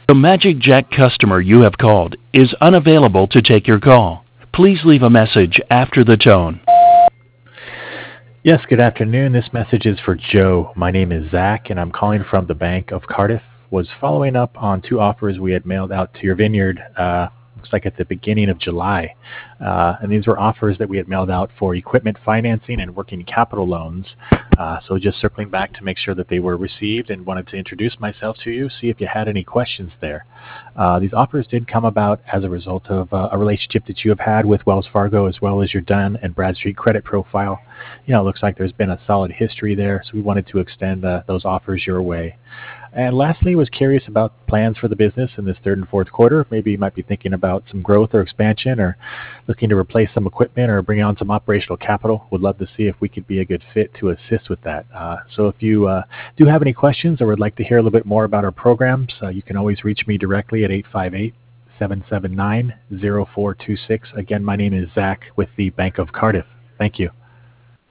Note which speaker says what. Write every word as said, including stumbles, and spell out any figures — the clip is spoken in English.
Speaker 1: The Magic Jack customer you have called is unavailable to take your call. Please leave a message after the tone.
Speaker 2: Yes, good afternoon. This message is for Joe. My name is Zach, and I'm calling from the Bank of Cardiff. Was following up on two offers we had mailed out to your vineyard, uh, looks like at the beginning of July. Uh, and these were offers that we had mailed out for equipment financing and working capital loans. Uh, so just circling back to make sure that they were received, and wanted to introduce myself to you, see if you had any questions there. Uh, these offers did come about as a result of uh, a relationship that you have had with Wells Fargo, as well as your Dun and Bradstreet credit profile. You know, it looks like there's been a solid history there, so we wanted to extend uh, those offers your way. And lastly, was curious about plans for the business in this third and fourth quarter. Maybe you might be thinking about some growth or expansion, or looking to replace some equipment or bring on some operational capital. Would love to see if we could be a good fit to assist with that. Uh, so if you uh, do have any questions or would like to hear a little bit more about our programs, uh, you can always reach me directly at eight five eight, seven seven nine, zero four two six. Again, my name is Zach with the Bank of Cardiff. Thank you.